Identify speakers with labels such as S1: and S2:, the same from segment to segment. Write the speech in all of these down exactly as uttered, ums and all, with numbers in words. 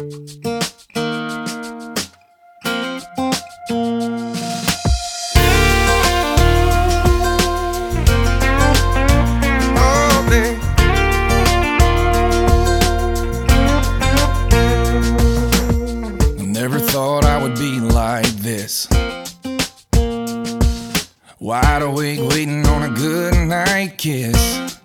S1: Never thought I would be like this. Wide awake, waiting on a good night kiss.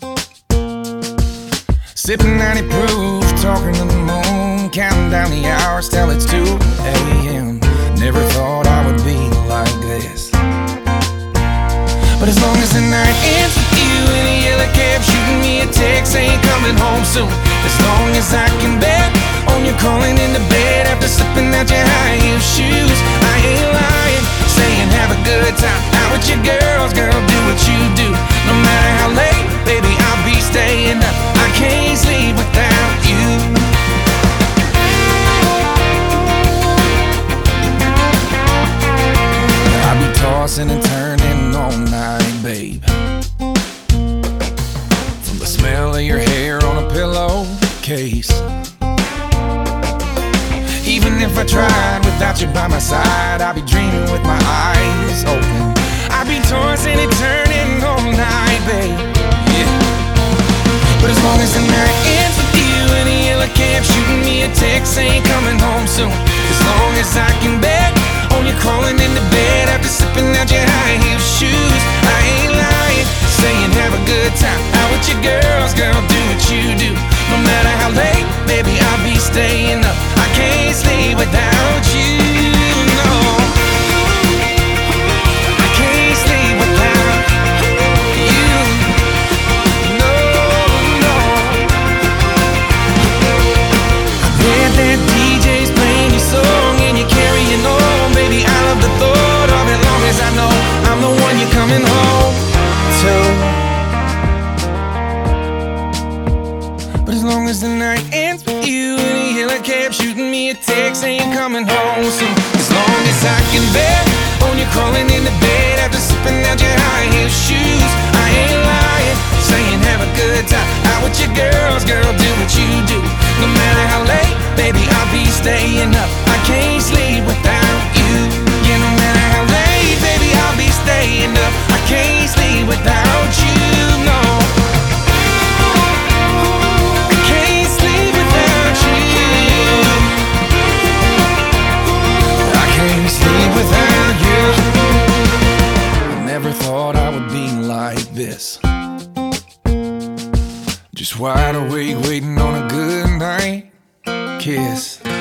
S1: Sipping ninety proof, talking to the moon, counting down the hours till it's two A M Never thought I would be like this. But as long as the night ends with you in a yellow cab, shooting me a text saying coming home soon. As long as I can bet on you calling into bed after slipping out your high heel shoes, I ain't lying, saying have a good time out with your girls, girl, do what you do. No matter how late, baby, I'll be staying up. I can't sleep without you. I'll be tossing and turning all night, babe, from the smell of your hair on a pillowcase. Even if I tried without you by my side, I'd be dreaming with my eyes open. I'd be tossing and turning all night, babe, yeah. But as long as the night ends with you in a yellow cab, shooting me a text saying coming home soon. As long as I can bet on you crawling into bed after slipping out your high heel shoes, I ain't lying, saying have a good time out with your girls, girl, do what you do. No matter how late, baby, I'll be staying up. I can't sleep without you, no. I can't sleep without you, no, no. I bet that D J's playing your song and you're carrying on, baby, I love the thought of it, long as I know I'm the one you're coming home to. But as long as the night ends with you in a yellow cab, shooting me a text saying coming home soon. As long as I can bet on you crawling into bed after slipping out your high heel shoes, I ain't lying, saying have a good time out with your girls, girl, do what you do. No matter how late, baby, I'll be staying up. I can't sleep without you. Yeah, no matter how late, baby, I'll be staying up. I can't sleep without you, no. This just wide awake, waiting on a good night kiss.